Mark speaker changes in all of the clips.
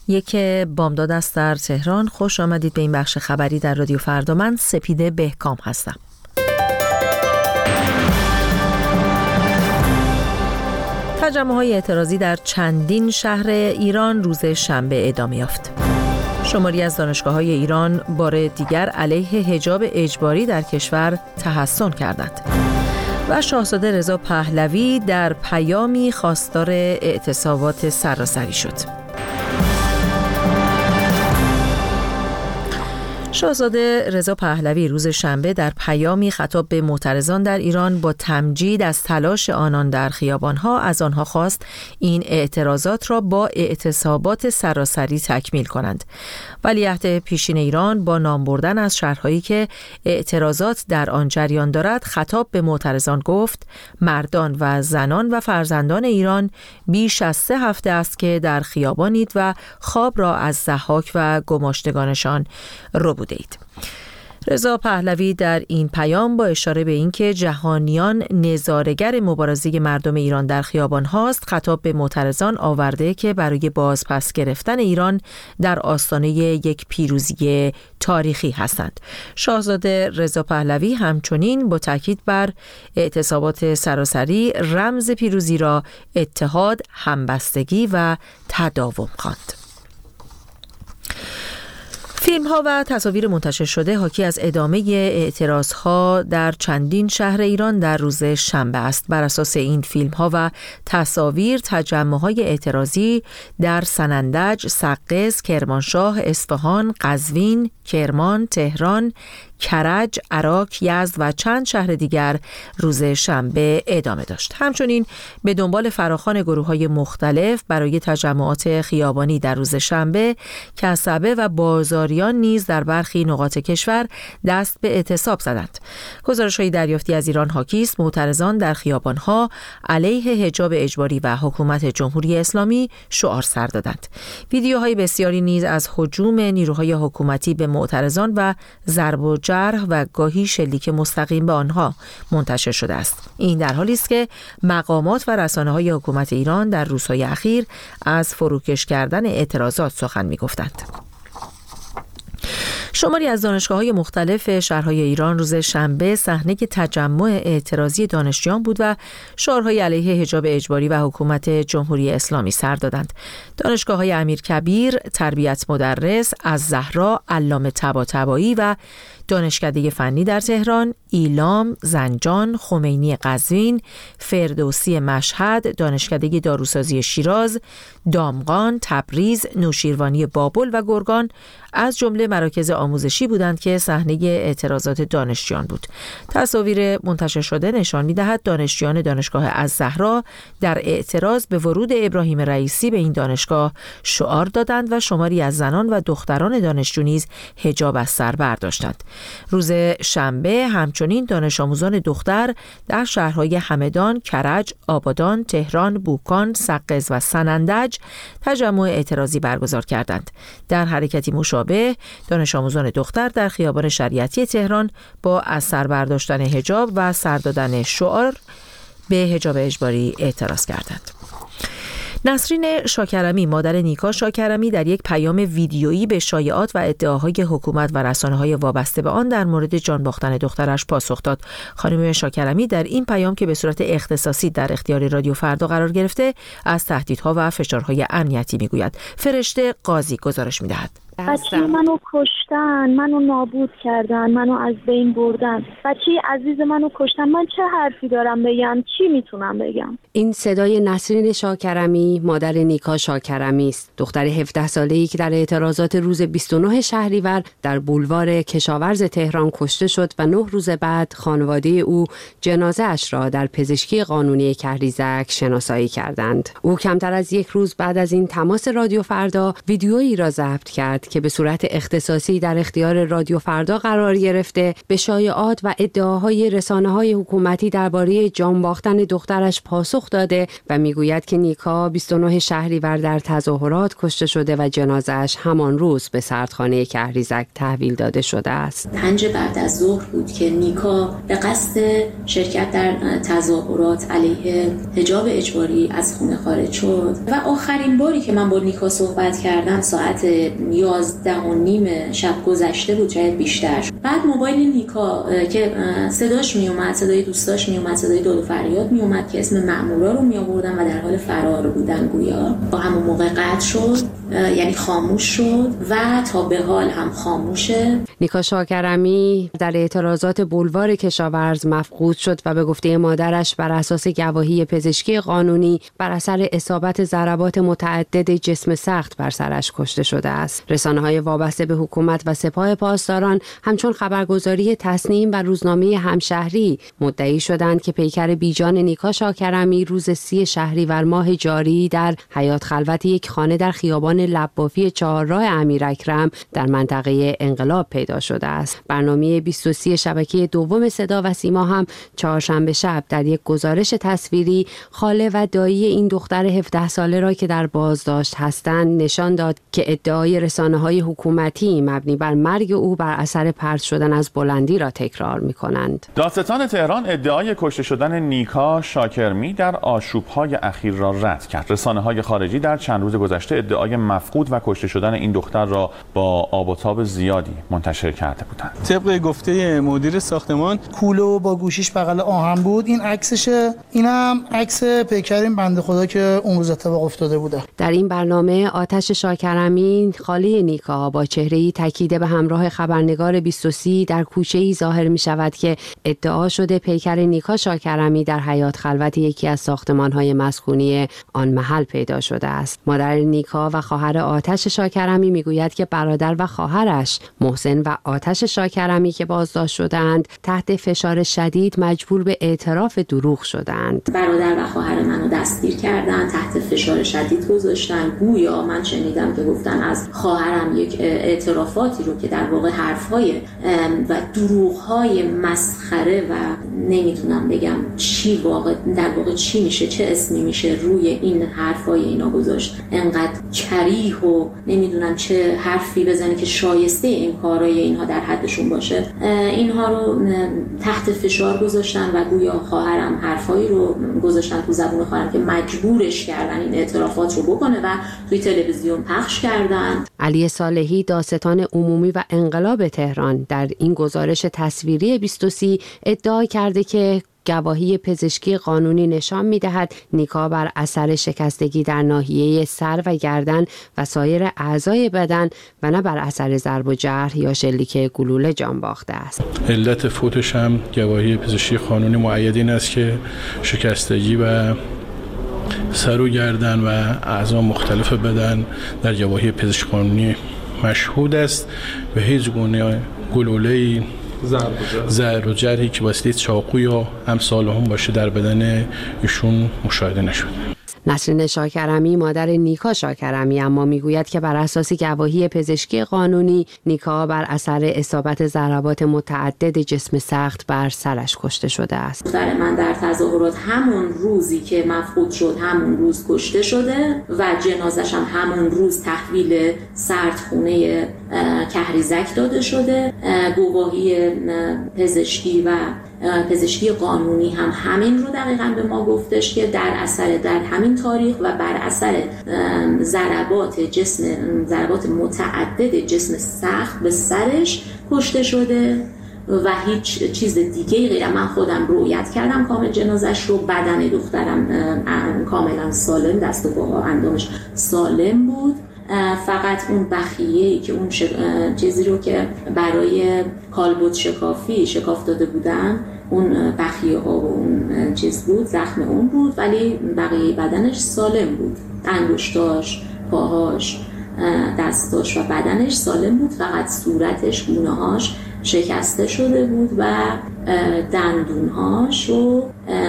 Speaker 1: یک بامداد است در تهران. خوش آمدید به این بخش خبری در رادیو فردا. من سپیده بهکام هستم. تجمع‌های اعتراضی در چندین شهر ایران روز شنبه ادامه یافت. شماری از دانشگاه‌های ایران بار دیگر علیه حجاب اجباری در کشور تحصن کردند و شاهزاده رضا پهلوی در پیامی خواستار اعتصابات سراسری شد. شاهزاده رضا پهلوی روز شنبه در پیامی خطاب به معترضان در ایران با تمجید از تلاش آنان در خیابان‌ها از آنها خواست این اعتراضات را با اعتصابات سراسری تکمیل کنند. ولیعهد پیشین ایران با نام بردن از شهرهایی که اعتراضات در آن جریان دارد خطاب به معترضان گفت: مردان و زنان و فرزندان ایران بیش از 3 هفته است که در خیابانید و خواب را از ضحاک و گماشتگانشان رو بودید. رضا پهلوی در این پیام با اشاره به اینکه جهانیان نظاره‌گر مبارزه مردم ایران در خیابان هاست، خطاب به معترضان آورده که برای بازپس گرفتن ایران در آستانه یک پیروزی تاریخی هستند. شاهزاده رضا پهلوی همچنین با تاکید بر اعتصابات سراسری رمز پیروزی را اتحاد، همبستگی و تداوم خواند. فیلم‌ها و تصاویر منتشر شده حاکی از ادامه اعتراض‌ها در چندین شهر ایران در روز شنبه است. بر اساس این فیلم‌ها و تصاویر، تجمع‌های اعتراضی در سنندج، سقز، کرمانشاه، اصفهان، قزوین، کرمان، تهران، کرج، عراق، یزد و چند شهر دیگر روز شنبه ادامه داشت. همچنین به دنبال فراخوان گروه‌های مختلف برای تجمعات خیابانی در روز شنبه، کسبه و بازاریان نیز در برخی نقاط کشور دست به اعتصاب زدند. گزارش‌های دریافتی از ایران حاکی است معترضان در خیابان‌ها علیه حجاب اجباری و حکومت جمهوری اسلامی شعار سر دادند. ویدیوهای بسیاری نیز از هجوم نیروهای حکومتی به معترضان و ضرب و جرح و گاهی شلیک مستقیم به آنها منتشر شده است. این در حالی است که مقامات و رسانه‌های حکومت ایران در روزهای اخیر از فروکش کردن اعتراضات سخن می‌گفتند. شماری از دانشگاه‌های مختلف شهرهای ایران روز شنبه صحنه تجمع اعتراضی دانشجویان بود و شعارهای علیه حجاب اجباری و حکومت جمهوری اسلامی سر دادند. دانشگاه‌های امیرکبیر، تربیت مدرس، الزهرا، علامه طباطبایی و دانشکده فنی در تهران، ایلام، زنجان، خمینی قزوین، فردوسی مشهد، دانشکده داروسازی شیراز، دامغان، تبریز، نوشیروانی بابل و گرگان از جمله مراکز آموزشی بودند که صحنه اعتراضات دانشجویان بود. تصاویر منتشر شده نشان می‌دهد دانشجویان دانشگاه الزهرا در اعتراض به ورود ابراهیم رئیسی به این دانشگاه شعار دادند و شماری از زنان و دختران دانشجو نیز حجاب از سر برداشتند. روز شنبه همچنین دانش آموزان دختر در شهرهای همدان، کرج، آبادان، تهران، بوکان، سقز و سنندج تجمع اعتراضی برگزار کردند. در حرکتی مشابه دانش آموزان دختر در خیابان شریعتی تهران با از سر برداشتن حجاب و سر دادن شعار به حجاب اجباری اعتراض کردند. نسرین شاکرمی، مادر نیکا شاکرمی، در یک پیام ویدیویی به شایعات و ادعاهای حکومت و رسانه‌های وابسته به آن در مورد جان باختن دخترش پاسخ داد. خانم شاکرمی در این پیام که به صورت اختصاصی در اختیار رادیو فردا قرار گرفته، از تهدیدها و فشارهای امنیتی میگوید. فرشته قاضی گزارش میدهد.
Speaker 2: بچه منو کشتن، منو نابود کردن، منو از بین بردن، بچه عزیز منو کشتن. من چه حرفی دارم بگم؟ چی میتونم بگم؟
Speaker 3: این صدای نسرین شاکرمی، مادر نیکا شاکرمی است، دختر 17 ساله‌ای که در اعتراضات روز 29 شهریور در بولوار کشاورز تهران کشته شد و 9 روز بعد خانواده او جنازه اش را در پزشکی قانونی کهریزک شناسایی کردند. او کمتر از 1 روز بعد از این تماس رادیو فردا ویدیویی را ضبط کرد که به صورت اختصاصی در اختیار رادیو فردا قرار گرفته به شایعات و ادعاهای رسانه‌های حکومتی درباره جان باختن دخترش پاسخ داده و میگوید که نیکا 29 شهریور در تظاهرات کشته شده و جنازه‌اش همان روز به سردخانه کهریزک تحویل داده شده است.
Speaker 4: 5 بعد از ظهر بود که نیکا به قصد شرکت در تظاهرات علیه حجاب اجباری از خونه خارج شد و آخرین باری که من با نیکا صحبت کردم ساعت 11:30 شب گذشته بود، شاید بیشتر. بعد موبایل نیکا که صداش می اومد، صدای دوستاش می اومد، صدای داد و فریاد می اومد که اسم مأمورا رو می آوردن و در حال فرار بودن گویا، با همون موقع قطع شد، یعنی خاموش شد و تا به حال هم خاموشه.
Speaker 3: نیکا شاکرمی در اعتراضات بولوار کشاورز مفقود شد و به گفته مادرش بر اساس گواهی پزشکی قانونی بر اثر اصابت ضربات متعدد جسم سخت بر سرش کشته شده است. رسانه‌های وابسته به حکومت و سپاه پاسداران همچون خبرگزاری تصنیم و روزنامه همشهری مدعی شدند که پیکر بیجان نیکا شاکرمی روز 30 شهریور ماه جاری در حیات خلوت یک خانه در خیابان لبافی چهارراه امیراکرم در منطقه انقلاب پیدا شده است. برنامه 23 شبکه دوم صدا و سیما هم چهارشنبه شب در یک گزارش تصویری خاله و دایی این دختر 17 ساله را که در بازداشت هستند نشان داد که ادعای رسانه‌های حکومتی مبنی بر مرگ او بر اثر پرت شدن از بلندی را تکرار می‌کنند.
Speaker 5: دادستان تهران ادعای کشته شدن نیکا شاکرمی در آشوب‌های اخیر را رد کرد. رسانه‌های خارجی در چند روز گذشته ادعای مفقود و کشته شدن این دختر را با آب و تاب زیادی منتشر کرده بودند.
Speaker 6: طبق گفته مدیر ساختمان، کوله با گوشیش بغل آهن بود. این عکسشه، اینم عکس پیکرین بنده خدا که اون روز اتفاق افتاده بوده.
Speaker 3: در این برنامه آتش شاکرمی خاله نیکا با چهره‌ای تکیده به همراه خبرنگار 23 در کوچه‌ای ظاهر می‌شود که ادعا شده پیکر نیکا شاکرمی در حیات خلوت یکی از ساختمان‌های مسکونی آن محل پیدا شده است. مادر نیکا و خواهر آتش شاکرمی میگوید که برادر و خواهرش محسن و آتش شاکرمی که بازداشت شدند تحت فشار شدید مجبور به اعتراف دروغ شدند.
Speaker 4: برادر و خواهر منو دستگیر کردن، تحت فشار شدید گذاشتن. گویا من شنیدم که گفتن از خواهرم یک اعترافاتی رو که در واقع حرف‌های و دروغ‌های مسخره و نمیتونم بگم چی در واقع چی میشه، چه اسمی میشه روی این حرف‌های اینا گذاشت. انقدر کریه و نمیدونم چه حرفی بزنه که شایسته این کارای اینها در حدشون باشه. اینها رو تحت فشار گذاشتن و گویا خواهرم حرفایی رو گذاشتن تو زبون خواهرم که مجبورش کردن این اعترافات رو بکنه و توی تلویزیون پخش کردن.
Speaker 3: علی صالحی دادستان عمومی و انقلاب تهران در این گزارش تصویری 23 ادعا کرده که گواهی پزشکی قانونی نشان می‌دهد نیکا بر اثر شکستگی در ناحیه سر و گردن و سایر اعضای بدن و نه بر اثر ضرب و جرح یا شلیک گلوله جان باخته است.
Speaker 7: علت فوتش هم گواهی پزشکی قانونی مؤید این است که شکستگی و سر و گردن و اعضا مختلف بدن در گواهی پزشکی قانونی مشهود است و هیچ گونه گلوله‌ای ضرب و جرحی که واسطه چاقو یا امثال هم باشه در بدن ایشون مشاهده نشد.
Speaker 3: نسرین شاکرمی مادر نیکا شاکرمی اما میگوید که بر اساس گواهی پزشکی قانونی نیکا بر اثر اصابت ضربات متعدد جسم سخت بر سرش کشته شده است.
Speaker 4: دختر من در تظاهرات همون روزی که مفقود شد همون روز کشته شده و جنازش هم همون روز تحویل سردخونه کهریزک داده شده. گواهی پزشکی و پزشکی قانونی هم همین رو دقیقاً به ما گفتش که در همین تاریخ و بر اثر ضربات متعدد جسم سخت به سرش کشته شده و هیچ چیز دیگه غیر من خودم رؤیت کردم کامل جنازش رو. بدن دخترم کاملا سالم، دست و پاها اندامش سالم بود. فقط اون بخیه‌ای که اون چیزی رو که برای کالبد شکافی شکاف داده بودن، اون بخیه ها و اون چیز بود، زخم اون بود، ولی بقیه بدنش سالم بود. انگشتاش، پاهاش، دستاش و بدنش سالم بود. فقط صورتش، گونه‌هاش شکسته شده بود و دندونهاش و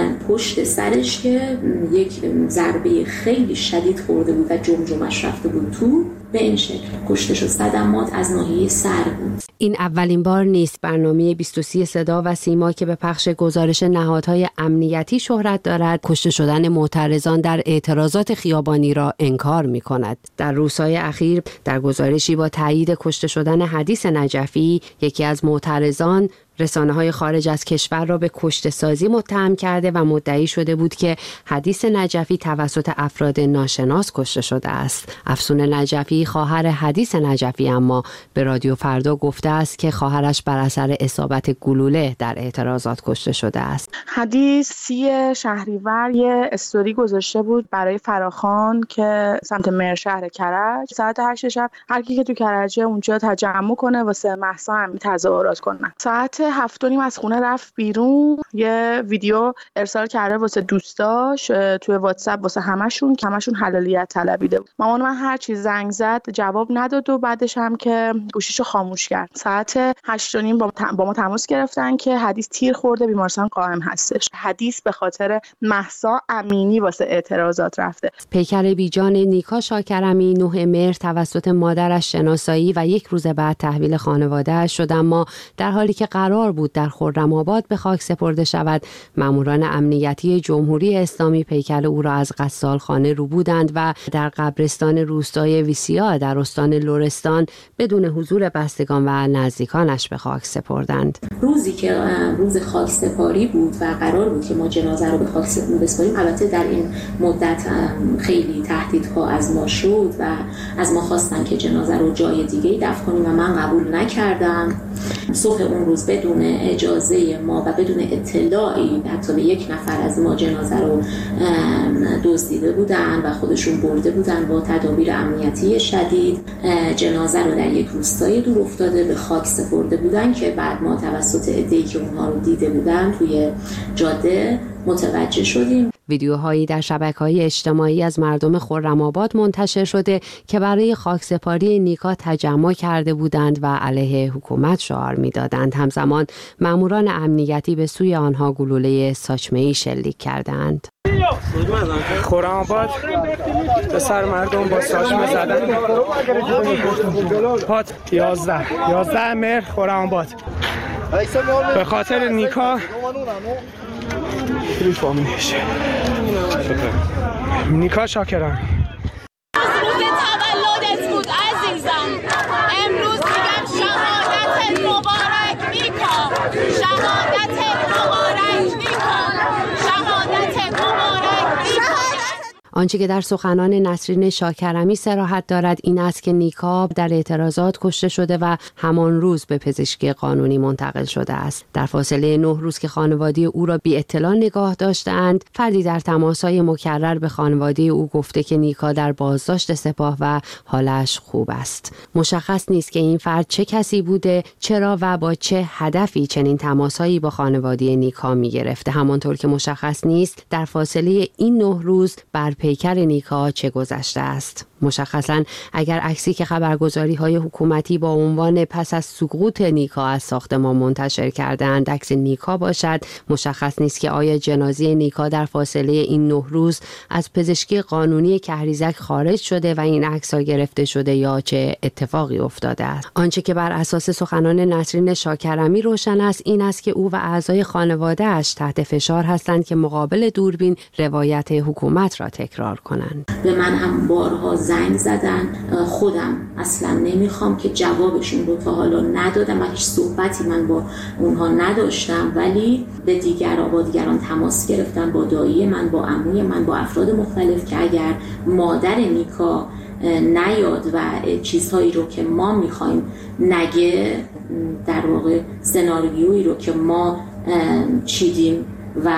Speaker 4: پشت سرش که یک ضربه خیلی شدید خورده بود و جمجمش رفته بود تو، به این شکل کشته شد. صدمات از ناحیه سر بود.
Speaker 3: این اولین بار نیست برنامه 23 صدا و سیما که به پخش گزارش نهادهای امنیتی شهرت دارد کشته شدن معترضان در اعتراضات خیابانی را انکار می کند. در روزهای اخیر در گزارشی با تایید کشته شدن حدیث نجفی، یکی از معترضان رسانه‌های خارج از کشور را به کشته‌سازی متهم کرده و مدعی شده بود که حدیث نجفی توسط افراد ناشناس کشته شده است. افسون نجفی خواهر حدیث نجفی اما به رادیو فردا گفته است که خواهرش بر اثر اصابت گلوله در اعتراضات کشته شده است.
Speaker 8: حدیث 30 شهریور یه استوری گذاشته بود برای فراخوان که سمت مرشهر کرج ساعت 8 شب هر کی که تو کرجه اونجا تجمع کنه واسه مهسا امینی تظاهرات کنه. ساعت 7:30 از خونه رفت بیرون، یه ویدیو ارسال کرده واسه دوستاش توی واتساپ واسه همشون که همشون حلالیت طلبیده بود. مامان من هر چی زنگ زد جواب نداد و بعدش هم که گوشیشو خاموش کرد. ساعت 8:30 با ما تماس گرفتن که حدیث تیر خورده بیمارستان قائم هستش. حدیث به خاطر مهسا امینی واسه اعتراضات رفته.
Speaker 3: پیکر بیجان نیکا شاکرمی 9 مهر توسط مادرش شناسایی و 1 روز بعد تحویل خانواده‌اش شد، اما در حالی که قرار بود در خرم‌آباد به خاک سپرده شود، ماموران امنیتی جمهوری اسلامی پیکر او را از غسالخانه روبودند و در قبرستان روستای ویسیا در استان لرستان بدون حضور بستگان و نزدیکانش به خاک سپردند.
Speaker 4: روزی که روز خاک سپاری بود و قرار بود که ما جنازه رو به خاک بسپاریم، البته در این مدت خیلی تهدیدها از ما شد و از ما خواستن که جنازه رو جای دیگه‌ای دفن کنیم و من قبول نکردم. صبح اون روز بدون اجازه ما و بدون اطلاعی حتی به 1 نفر از ما جنازه رو دزدیده بودن و خودشون برده بودن با تدابیر امنیتی شدید. جنازه رو در یک روستای دور افتاده به خاک سپرده بودن که بعد ما توسط عده‌ای که اونها رو دیده بودن توی جاده متوجه شدیم.
Speaker 3: ویدیوهایی در شبکه‌های اجتماعی از مردم خرم‌آباد منتشر شده که برای خاکسپاری نیکا تجمع کرده بودند و علیه حکومت شعار می‌دادند. همزمان ماموران امنیتی به سوی آنها گلوله ساچمه‌ای شلیک کردند.
Speaker 9: خرم‌آباد به سر مردم با ساچمه زدن. پات 11 مهر خرم‌آباد به خاطر نیکا نیکا شاکرمی.
Speaker 10: روز تولدت بود عزیزم، امروز میگم شهادت مبارک نیکا، شهادت مبارک نیکا، شهادت مبارک نیکا.
Speaker 3: آنچه که در سخنان نسرین شاکرمی صراحت دارد این است که نیکا در اعتراضات کشته شده و همان روز به پزشکی قانونی منتقل شده است. در فاصله 9 روز که خانواده او را بی اطلاع نگاه داشتند، فردی در تماس‌های مکرر به خانواده او گفته که نیکا در بازداشت سپاه و حالش خوب است. مشخص نیست که این فرد چه کسی بوده، چرا و با چه هدفی چنین تماس‌هایی با خانواده نیکا می‌گرفته. همانطور که مشخص نیست در فاصله این 9 روز بر پیکر نیکا چه گذشته است. مشخصاً اگر عکسی که خبرگزاری‌های حکومتی با عنوان پس از سقوط نیکا از ساختمان منتشر کردند عکس نیکا باشد، مشخص نیست که آیا جنازه نیکا در فاصله این 9 روز از پزشکی قانونی کهریزک خارج شده و این عکس‌ها گرفته شده یا چه اتفاقی افتاده است. آنچه که بر اساس سخنان نسرین شاکرمی روشن است این است که او و اعضای خانواده‌اش تحت فشار هستند که مقابل دوربین روایت حکومت را تکرار کنند.
Speaker 4: به من هم بارها زنگ زدن، خودم اصلا نمیخوام که جوابشون رو تا حالا ندادم و هیچ صحبتی من با اونها نداشتم، ولی به دیگران تماس گرفتن، با دایی من، با عموی من، با افراد مختلف که اگر مادر نیکا نیاد و چیزهایی رو که ما میخوایم نگه، در واقع سناریویی رو که ما چیدیم و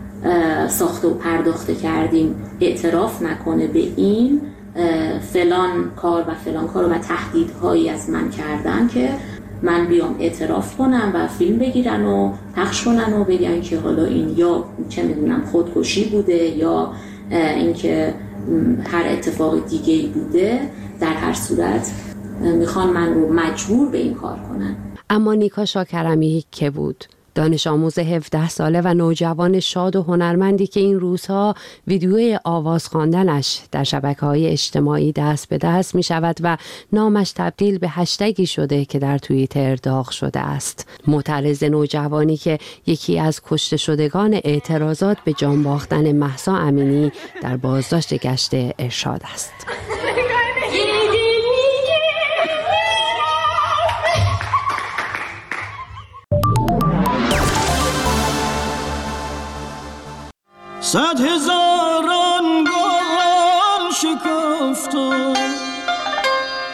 Speaker 4: ساخته و پرداخته کردیم اعتراف نکنه به این فلان کار و تهدیدهایی از من کردن که من بیام اعتراف کنم و فیلم بگیرن و پخش کنن و بگن که حالا این یا چه میدونم خودکشی بوده یا اینکه هر اتفاق دیگه‌ای بوده. در هر صورت میخوان من رو مجبور به این کار کنن.
Speaker 3: اما نیکا شاکرمی که بود؟ دانش آموز 17 ساله و نوجوان شاد و هنرمندی که این روزها ویدیوی آواز خواندنش در شبکه‌های اجتماعی دست به دست می شود و نامش تبدیل به هشتگی شده که در توییتر داغ شده است. معترض نوجوانی که یکی از کشته شدگان اعتراضات به جان باختن مهسا امینی در بازداشت گشت ارشاد است.
Speaker 11: صد هزار